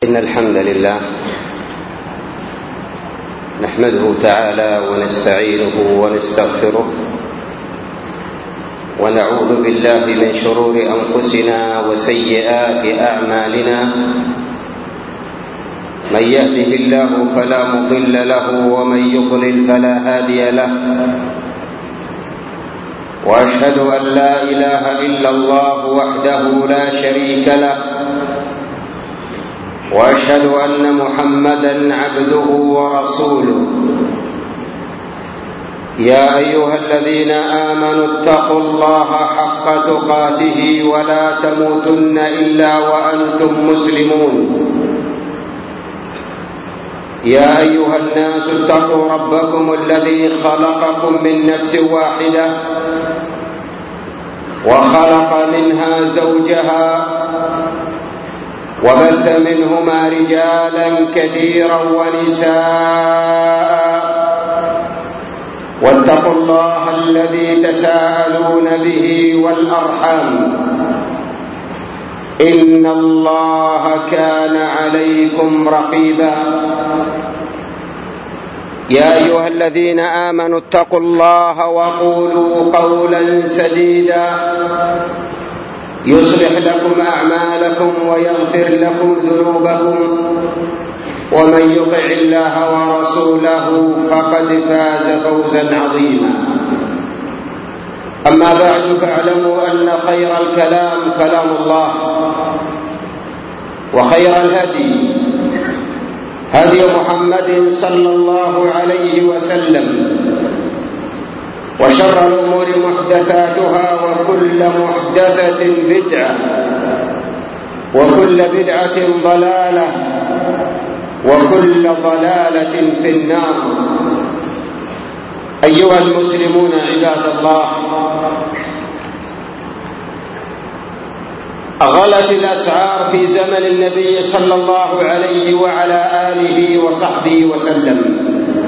إن الحمد لله نحمده تعالى ونستعينه ونستغفره ونعوذ بالله من شرور أنفسنا وسيئات أعمالنا. من يهده الله فلا مضل له ومن يضلل فلا هادي له، وأشهد أن لا إله إلا الله وحده لا شريك له، وأشهد أن محمدًا عبده ورسوله. يا أيها الذين آمنوا اتقوا الله حق تقاته ولا تموتن إلا وأنتم مسلمون. يا أيها الناس اتقوا ربكم الذي خلقكم من نفس واحدة وخلق منها زوجها وبث منهما رجالا كثيرا ونساء، واتقوا الله الذي تساءلون به والأرحام إن الله كان عليكم رقيبا. يا أيها الذين آمنوا اتقوا الله وقولوا قولا سديدا يصلح لكم أعمالكم ويغفر لكم ذنوبكم، ومن يطع الله ورسوله فقد فاز فوزا عظيما. أما بعد، فاعلموا أن خير الكلام كلام الله، وخير الهدي هدي محمد صلى الله عليه وسلم، وشر الأمور محدثاتها، وكل محدثة بدعة، وكل بدعة ضلالة، وكل ضلالة في النار. أيها المسلمون عباد الله، غلت الأسعار في زمن النبي صلى الله عليه وعلى آله وصحبه وسلم.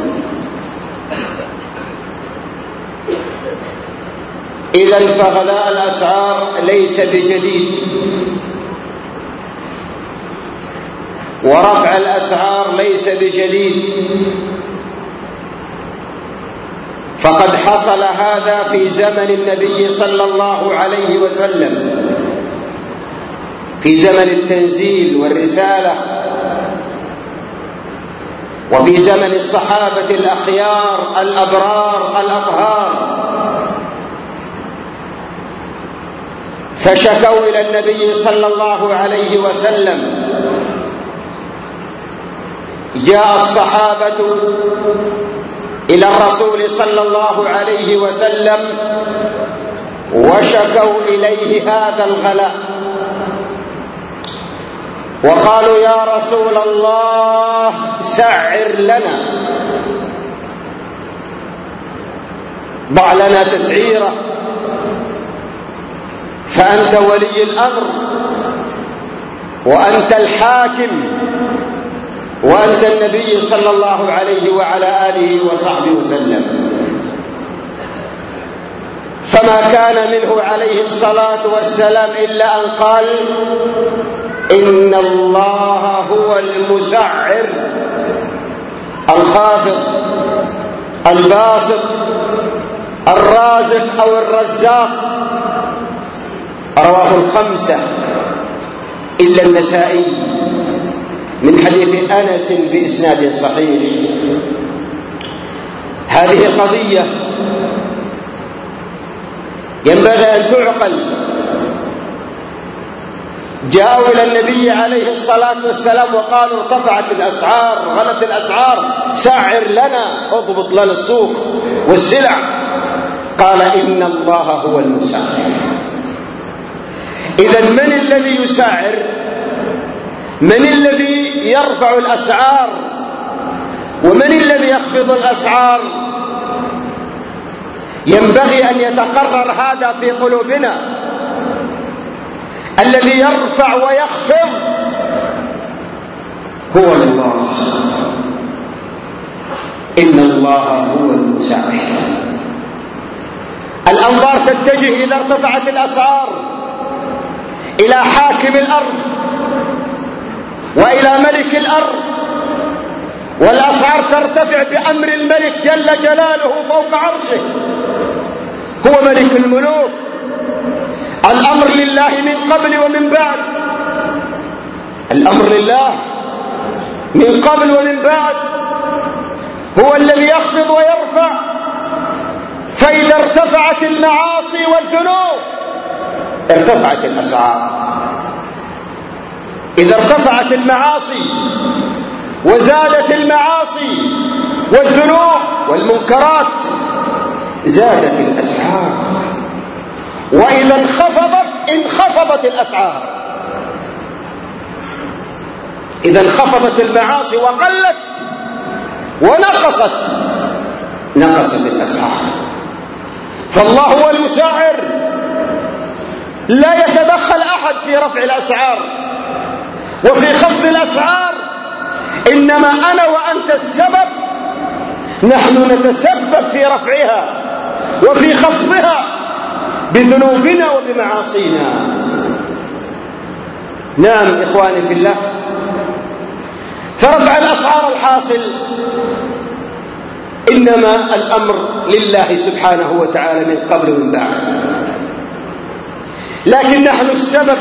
إذن فغلاء الأسعار ليس بجديد، ورفع الأسعار ليس بجديد، فقد حصل هذا في زمن النبي صلى الله عليه وسلم، في زمن التنزيل والرسالة، وفي زمن الصحابة الأخيار الأبرار الأطهار، فشكوا إلى النبي صلى الله عليه وسلم. جاء الصحابة إلى الرسول صلى الله عليه وسلم وشكوا إليه هذا الغلاء، وقالوا: يا رسول الله سعر لنا، ضع لنا تسعيرة، فأنت ولي الأمر، وأنت الحاكم، وأنت النبي صلى الله عليه وعلى آله وصحبه وسلم. فما كان منه عليه الصلاة والسلام إلا أن قال: إن الله هو المسعر الخافض الباسط الرازق أو الرزاق. رواه الخمسة إلا النسائي من حديث أنس بإسناد صحيح. هذه قضية ينبغي أن تعقل. جاءوا إلى النبي عليه الصلاة والسلام وقالوا: ارتفعت الأسعار، غلت الأسعار، سعر لنا، اضبط لنا السوق والسلع. قال: إن الله هو المسعر. إذن من الذي يسعر؟ من الذي يرفع الأسعار؟ ومن الذي يخفض الأسعار؟ ينبغي أن يتقرر هذا في قلوبنا. الذي يرفع ويخفض هو الله. إن الله هو المسعر. الأنظار تتجه إذا ارتفعت الأسعار إلى حاكم الأرض وإلى ملك الأرض، والأسعار ترتفع بأمر الملك جل جلاله فوق عرشه، هو ملك الملوك. الأمر لله من قبل ومن بعد، الأمر لله من قبل ومن بعد، هو الذي يخفض ويرفع. فإذا ارتفعت المعاصي والذنوب ارتفعت الأسعار. إذا ارتفعت المعاصي وزادت المعاصي والذنوب والمنكرات زادت الأسعار، وإذا انخفضت الأسعار. إذا انخفضت المعاصي وقلت نقصت الأسعار. فالله هو المسعر، لا يتدخل أحد في رفع الأسعار وفي خفض الأسعار، إنما أنا وأنت السبب. نحن نتسبب في رفعها وفي خفضها بذنوبنا وبمعاصينا. نعم إخواني في الله، فرفع الأسعار الحاصل إنما الأمر لله سبحانه وتعالى من قبل ومن بعد، لكن نحن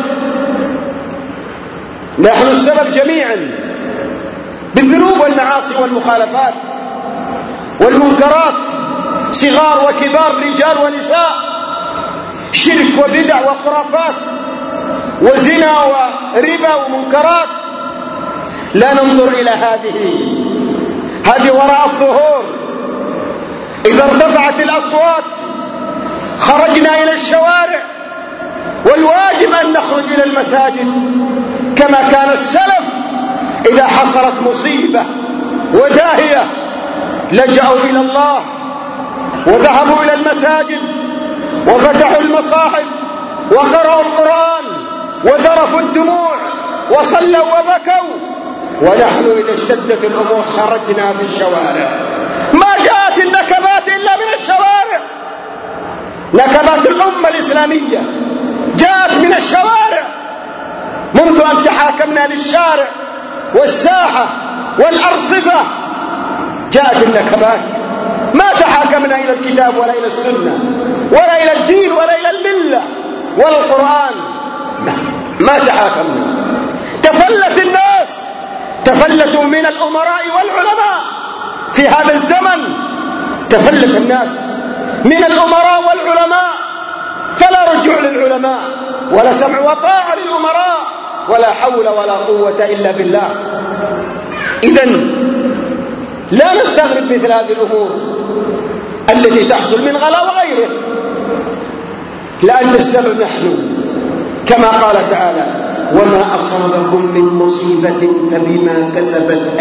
السبب جميعا بالذنوب والمعاصي والمخالفات والمنكرات، صغار وكبار، رجال ونساء، شرك وبدع وخرافات وزنا وربا ومنكرات. لا ننظر إلى هذه وراء الظهور. إذا ارتفعت الأصوات خرجنا إلى الشوارع، والواجب أن نخرج إلى المساجد كما كان السلف إذا حصلت مصيبة وداهية لجأوا إلى الله وذهبوا إلى المساجد وفتحوا المصاحف وقرأوا القرآن وذرفوا الدموع وصلوا وبكوا. ونحن إذا اشتدت الأمور خرجنا في الشوارع. ما جاءت النكبات إلا من الشوارع، نكبات الأمة الإسلامية جاءت من الشوارع. منذ أن تحاكمنا للشارع والساحة والأرصفة جاءت النكبات، ما تحاكمنا إلى الكتاب ولا إلى السنة ولا إلى الدين ولا إلى الملة ولا القرآن، ما تحاكمنا. تفلت الناس، تفلتوا من الأمراء والعلماء في هذا الزمن، تفلت الناس من الأمراء والعلماء، فلا رجوع للعلماء ولا سمع وطاعة للأمراء ولا حول ولا قوة إلا بالله. إذن لا نستغرب مثل هذه الأمور التي تحصل من غلا وغيره، لأن السبب نحن، كما قال تعالى: وما أصابكم من مصيبة فبما كسبت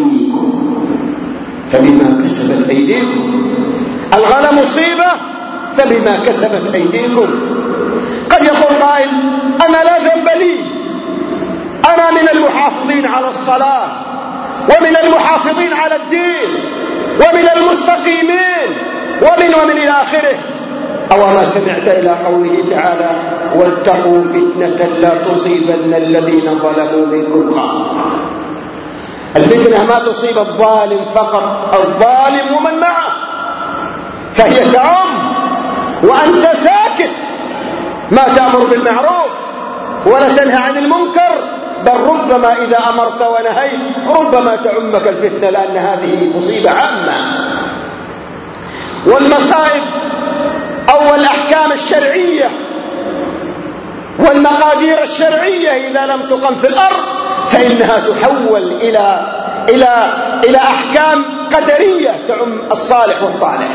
أيديكم. الغلا مصيبة فبما كسبت أيديكم. قد يقول قائل: أنا لا ذنب لي، أنا من المحافظين على الصلاة ومن المحافظين على الدين ومن المستقيمين ومن إلى آخره. أو ما سمعت إلى قوله تعالى: واتقوا فتنة لا تصيبن الذين ظلموا منكم خاصة. الفتنة ما تصيب الظالم فقط، الظالم ومن معه، فهي تعم. وأنت ساكت، ما تأمر بالمعروف ولا تنهى عن المنكر، بل ربما إذا أمرت ونهيت ربما تعمك الفتنة، لأن هذه مصيبة عامة. والمصائب أو الأحكام الشرعية والمقادير الشرعية إذا لم تقم في الأرض فإنها تحول إلى أحكام قدرية تعم الصالح والطالح.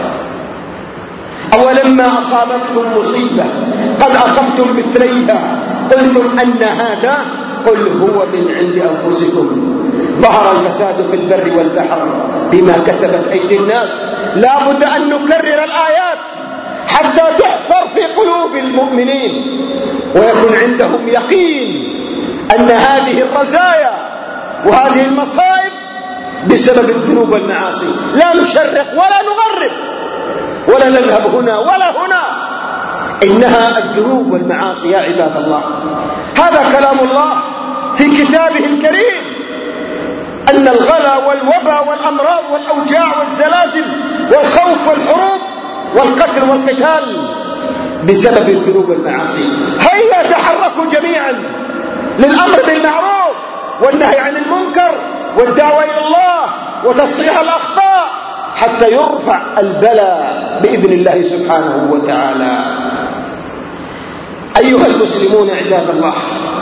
أولما أصابتكم مصيبة قد أصبتم مثليها قلتم أن هذا، قل هو من عند أنفسكم، ظهر الفساد في البر والبحر بما كسبت أيدي الناس. لا بد أن نكرر الآيات حتى تحفر في قلوب المؤمنين ويكون عندهم يقين أن هذه الرزايا وهذه المصائب بسبب الذنوب والمعاصي. لا نشرق ولا نغرب ولا نذهب هنا ولا هنا، إنها الذنوب والمعاصي يا عباد الله. هذا كلام الله في كتابه الكريم أن الغلا والوبا والأمراض والأوجاع والزلازل والخوف والحروب والقتل والقتال بسبب الذنوب والمعاصي. هيا تحركوا جميعا للأمر بالمعروف والنهي عن المنكر والدعوة إلى الله وتصحيح الأخطاء حتى يرفع البلاء بإذن الله سبحانه وتعالى. أيها المسلمون عباد الله،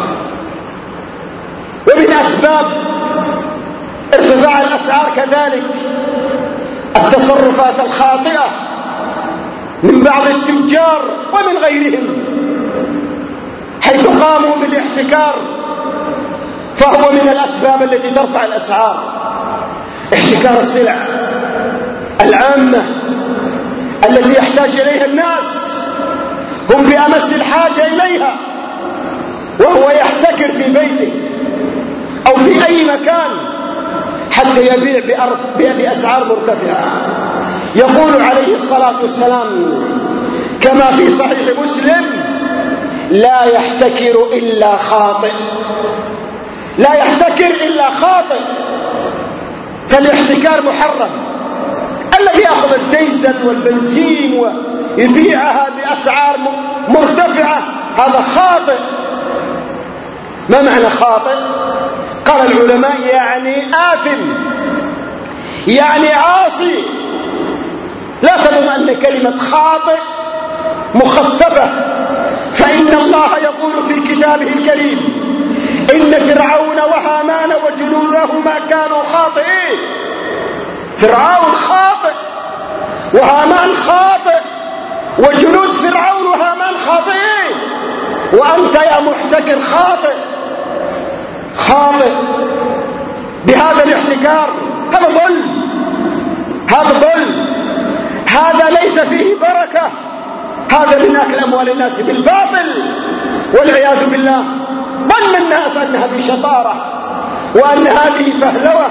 ومن أسباب ارتفاع الأسعار كذلك التصرفات الخاطئة من بعض التجار ومن غيرهم، حيث قاموا بالاحتكار، فهو من الأسباب التي ترفع الأسعار. احتكار السلع العامة التي يحتاج إليها الناس، هم بأمس الحاجة إليها، وهو يحتكر في بيته أو في أي مكان حتى يبيع بأسعار مرتفعة. يقول عليه الصلاة والسلام كما في صحيح مسلم: لا يحتكر إلا خاطئ. لا يحتكر إلا خاطئ. فالاحتكار محرم. الذي يأخذ الديزل والبنزين ويبيعها بأسعار مرتفعة هذا خاطئ. ما معنى خاطئ؟ قال العلماء يعني آثم، يعني عاصي. لا تظن أن كلمة خاطئ مخففة، فإن الله يقول في كتابه الكريم: إن فرعون وهامان وجنودهما كانوا خاطئين. فرعون خاطئ وهامان خاطئ وجنود فرعون وهامان خاطئين، وأنت يا محتكر خاطئ. خاطئ بهذا الاحتكار. هذا ظلم، هذا ظلم، هذا ليس فيه بركة، هذا من أكل أموال الناس بالباطل والعياذ بالله. ظن الناس أن هذه شطارة وأن هذه فهلوة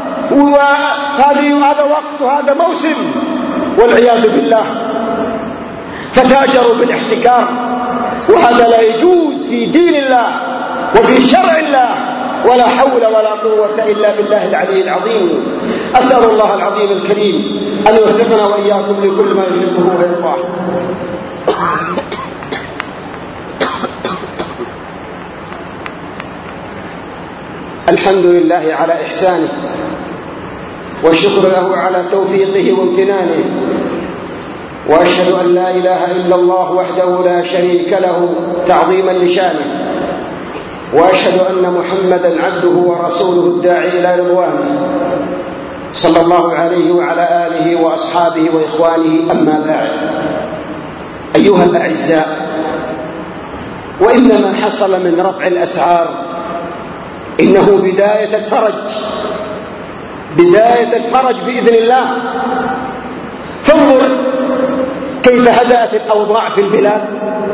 وهذا وقت وهذا موسم، والعياذ بالله. فتاجروا بالاحتكار، وهذا لا يجوز في دين الله وفي شرع الله، ولا حول ولا قوة إلا بالله العلي العظيم. أسأل الله العظيم الكريم أن يوفقنا وإياكم لكل ما يحبه ويرضاه. الحمد لله على إحسانه، والشكر له على توفيقه وامتنانه، وأشهد أن لا إله إلا الله وحده لا شريك له تعظيما لشانه، وأشهد أن محمدا عبده ورسوله الداعي إلى رضوانه صلى الله عليه وعلى آله وأصحابه وإخوانه. أما بعد، أيها الأعزاء، وإن ما حصل من رفع الأسعار إنه بداية الفرج، بداية الفرج بإذن الله. فانظر كيف هدأت الأوضاع في البلاد،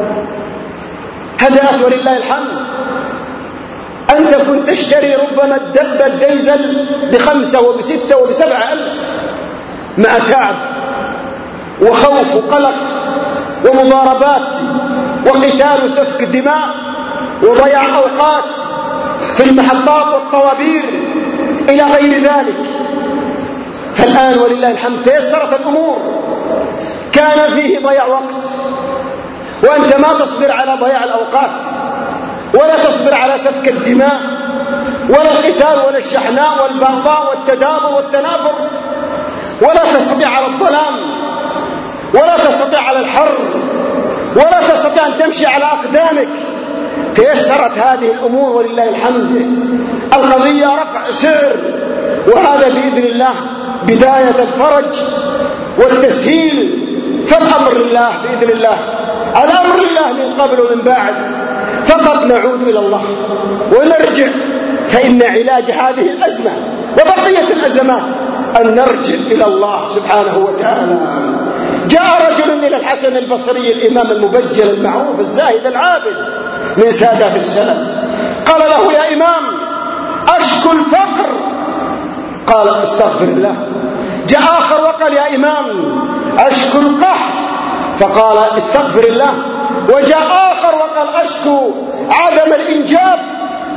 هدأت ولله الحمد. أنت كنت تشتري ربما الدب الديزل ب5 وب6 وب7 ألف، مع تعب وخوف وقلق ومضاربات وقتال وسفك دماء وضياع أوقات في المحطات والطوابير إلى غير ذلك. فالآن ولله الحمد تيسرت الأمور. كان فيه ضياع وقت، وأنت ما تصبر على ضياع الأوقات، ولا تصبر على سفك الدماء ولا القتال ولا الشحناء والبغضاء والتدابر والتنافر، ولا تستطيع على الظلام، ولا تستطيع على الحر، ولا تستطيع أن تمشي على أقدامك. تيسرت هذه الأمور ولله الحمد. القضية رفع سعر، وهذا بإذن الله بداية الفرج والتسهيل. فالأمر لله بإذن الله، الأمر لله من قبل ومن بعد. فقط نعود إلى الله ونرجع، فإن علاج هذه الأزمة وبقية الأزمات أن نرجع إلى الله سبحانه وتعالى. جاء رجل إلى الحسن البصري الإمام المبجل المعروف الزاهد العابد من سادات السلف، قال له: يا إمام، أشكو الفقر. قال: استغفر الله. جاء آخر وقال: يا إمام، أشكو القحط. فقال: استغفر الله. وجاء آخر وقال: أشكو عدم الإنجاب.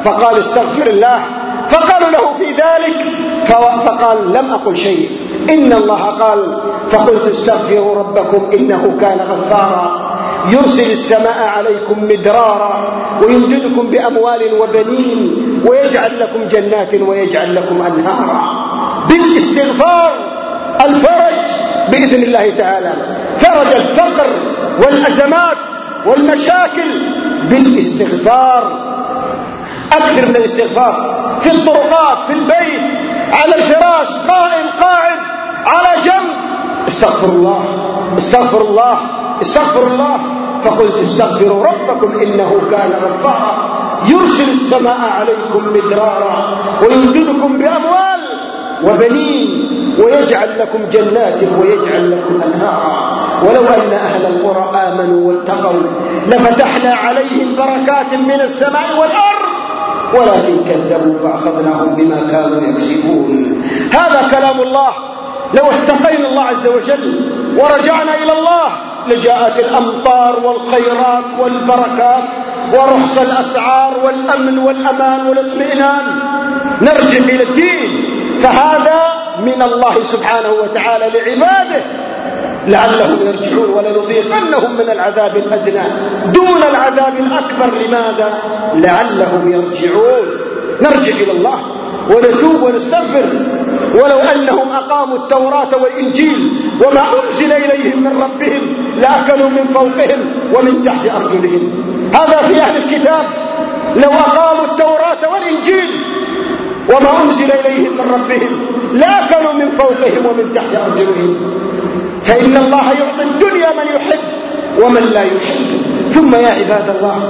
فقال استغفر الله، فقالوا له في ذلك فقال لم أقل شيء، إن الله قال فقلت استغفروا ربكم إنه كان غفارا يرسل السماء عليكم مدرارا ويمددكم بأموال وبنين ويجعل لكم جنات ويجعل لكم أنهارا. بالاستغفار الفرج بإذن الله تعالى، فرج الفقر والأزمات والمشاكل بالاستغفار. أكثر من الاستغفار في الطرقات، في البيت، على الفراش، قائم، قاعد، على جنب، استغفر الله استغفر الله استغفر الله. فقلت استغفروا ربكم إنه كان غفارا يرسل السماء عليكم مدرارا ويمددكم بأموال وبنين ويجعل لكم جنات ويجعل لكم أنهارا. ولو أن أهل القرى آمنوا واتقوا لفتحنا عليهم بركات من السماء والأرض ولكن كذبوا فأخذناهم بما كانوا يكسبون. هذا كلام الله. لو اتقينا الله عز وجل ورجعنا إلى الله لجاءت الأمطار والخيرات والبركات ورخص الأسعار والأمن والأمان والاطمئنان. نرجع إلى الدين، فهذا من الله سبحانه وتعالى لعباده لعلهم يرجعون، ولنذيقنهم من العذاب الأدنى دون العذاب الأكبر. لماذا؟ لعلهم يرجعون. نرجع إلى الله ونتوب ونستغفر. ولو أنهم أقاموا التوراة والإنجيل وما أنزل إليهم من ربهم لأكلوا من فوقهم ومن تحت أرجلهم. هذا في أهل الكتاب. لو أقاموا التوراة والإنجيل وما أنزل إليهم من ربهم لأكلوا من فوقهم ومن تحت أرجلهم. فإن الله يعطي الدنيا من يحب ومن لا يحب. ثم يا عباد الله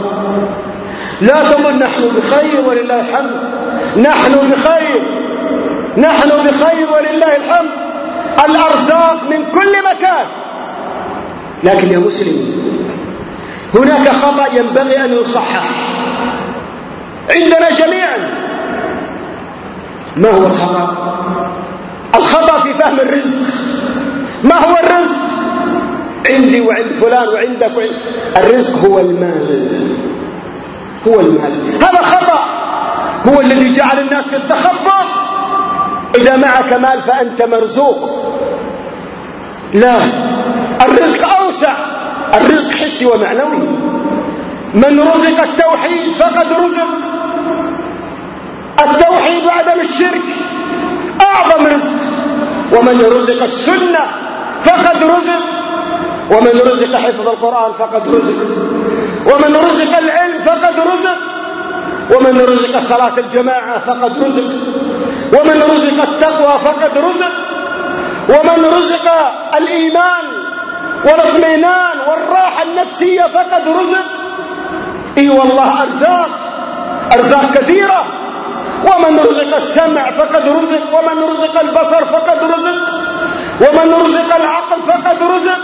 لا تظن نحن بخير ولله الحمد، نحن بخير، نحن بخير ولله الحمد. الأرزاق من كل مكان، لكن يا مسلم هناك خطأ ينبغي أن يصحح عندنا جميعا. ما هو الخطأ؟ الخطأ في فهم الرزق. ما هو الرزق؟ عندي وعند فلان وعندك الرزق هو المال، هو المال. هذا خطأ، هو الذي جعل الناس في التخبط. إذا معك مال فأنت مرزوق. لا، الرزق أوسع، الرزق حسي ومعنوي. من رزق التوحيد فقد رزق. التوحيد وعدم الشرك أعظم رزق. ومن رزق السنة فقد رزق، ومن رزق حفظ القرآن فقد رزق، ومن رزق العلم فقد رزق، ومن رزق صلاة الجماعة فقد رزق، ومن رزق التقوى فقد رزق، ومن رزق الإيمان والاطمئنان والراحة النفسية فقد رزق. إي والله أرزاق، أرزاق كثيرة. ومن رزق السمع فقد رزق، ومن رزق البصر فقد رزق، ومن رزق العقل فقد رزق.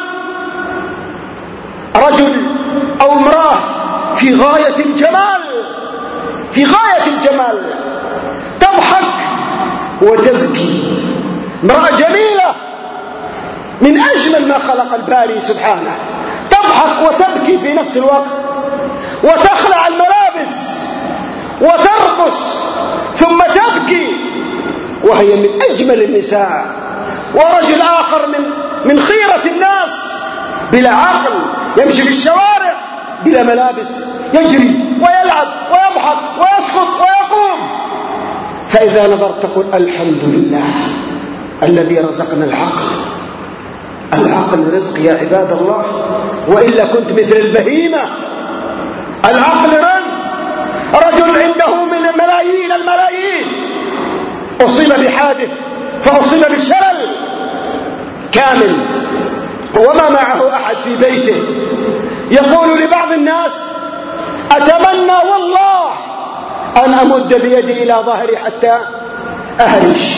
رجل أو امرأة في غاية الجمال، في غاية الجمال، تضحك وتبكي. امرأة جميلة من أجمل ما خلق الباري سبحانه، تضحك وتبكي في نفس الوقت، وتخلع الملابس وترقص ثم تبكي وهي من أجمل النساء. ورجل آخر من خيرة الناس بلا عقل يمشي في الشوارع بلا ملابس، يجري ويلعب ويضحك ويسقط ويقوم. فإذا نظرت تقول الحمد لله الذي رزقنا العقل. العقل رزق يا عباد الله، وإلا كنت مثل البهيمة. العقل رزق. رجل عنده من الملايين أصيب بحادث فأصيب بشلل كامل وما معه أحد في بيته، يقول لبعض الناس أتمنى والله أن أمد بيدي إلى ظهري حتى أهرش،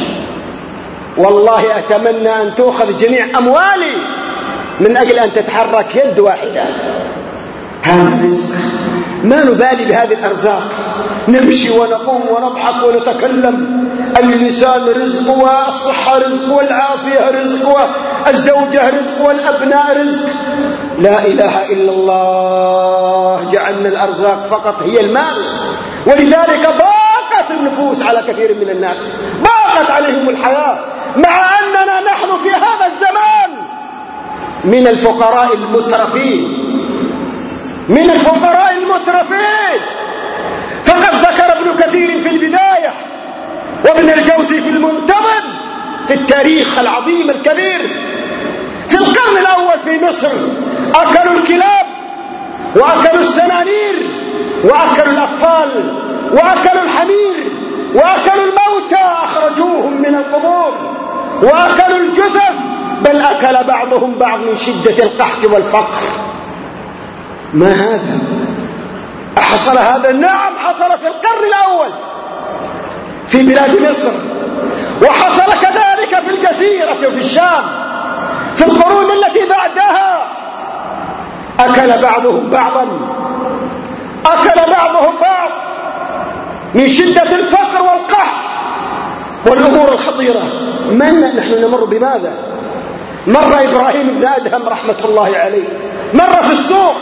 والله أتمنى أن تأخذ جميع أموالي من أجل أن تتحرك يد واحدة. هذا رزق. ما نبالي بهذه الأرزاق، نمشي ونقوم ونضحك ونتكلم. اللسان رزق، والصحة رزق، والعافية رزق، والزوجة رزق، والأبناء رزق. لا إله إلا الله. جعلنا الأرزاق فقط هي المال، ولذلك ضاقت النفوس على كثير من الناس، ضاقت عليهم الحياة، مع أننا نحن في هذا الزمان من الفقراء المترفين، من الفقراء المترفين. فقد ذكر ابن كثير في البداية وابن الجوزي في المنتظم في التاريخ العظيم الكبير، في القرن الأول في مصر أكلوا الكلاب وأكلوا السنانير وأكلوا الأطفال وأكلوا الحمير وأكلوا الموتى، أخرجوهم من القبور وأكلوا الجثث، بل أكل بعضهم بعض من شدة القحط والفقر. ما هذا؟ أحصل هذا؟ نعم، حصل في القرن الأول في بلاد مصر، وحصل كذلك في الجزيرة وفي الشام في القرون التي بعدها. أكل بعضهم بعضا، أكل بعضهم بعض من شدة الفقر والقحط والأمور الخطيرة. نحن نمر بماذا؟ مر إبراهيم بن أدهم رحمة الله عليه، مر في السوق،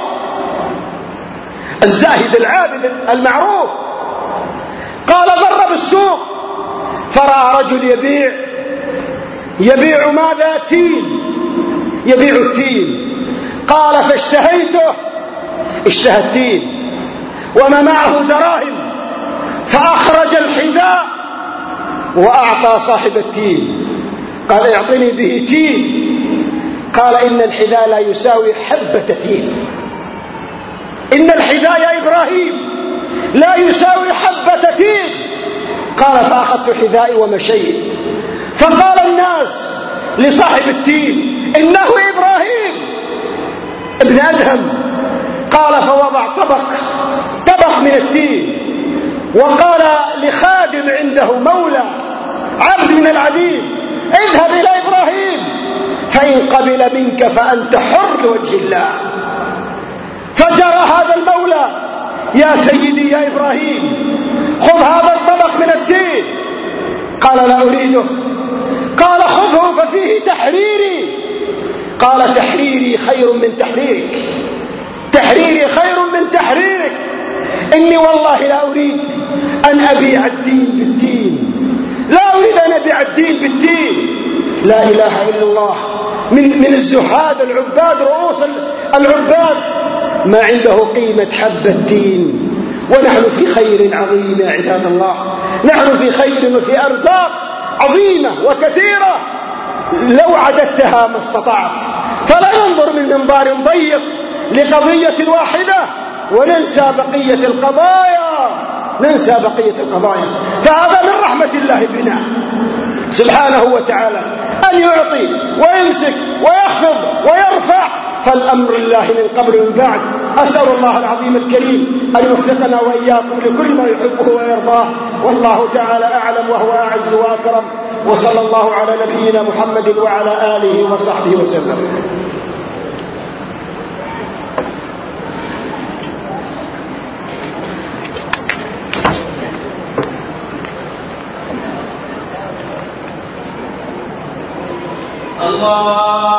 الزاهد العابد المعروف، قال مر بالسوق فرأى رجل يبيع ماذا؟ تين، يبيع التين. قال فاشتهيته، اشتهى التين وما معه دراهم، فأخرج الحذاء وأعطى صاحب التين، قال اعطني به تين. قال إن الحذاء لا يساوي حبة تين، إن الحذاء يا إبراهيم لا يساوي حبة تين. قال فأخذت حذائي ومشيت. فقال الناس لصاحب التين إنه إبراهيم ابن أدهم. قال فوضع طبق من التين، وقال لخادم عنده مولى عبد من العبيد اذهب إلى إبراهيم فإن قبل منك فأنت حر لوجه الله. فجرى هذا المولى يا سيدي يا إبراهيم خذ هذا الطبق من التين. قال لا أريده. قال خذه ففيه تحريري. قال تحريري خير من تحريرك، تحريري خير من تحريرك. إني والله لا أريد أن أبيع الدين بالدين، لا أريد أن أبيع الدين بالدين. لا إله إلا الله. من الزهاد العباد، رؤوس العباد، ما عنده قيمة حبة الدين. ونحن في خير عظيم يا عباد الله، نحن في خير وفي أرزاق عظيمة وكثيرة لو عددتها ما استطعت. فلا ننظر من منظار ضيق لقضية واحدة وننسى بقية القضايا، ننسى بقية القضايا. فهذا من رحمة الله بنا سبحانه وتعالى أن يعطي ويمسك ويخفض ويرفع، فالأمر لله من قبل ومن بعد. أسأل الله العظيم الكريم أن يوفقنا وإياكم لكل ما يحبه ويرضاه، والله تعالى أعلم وهو أعز وأكرم. وصلى الله على نبينا محمد وعلى آله وصحبه وسلم. الله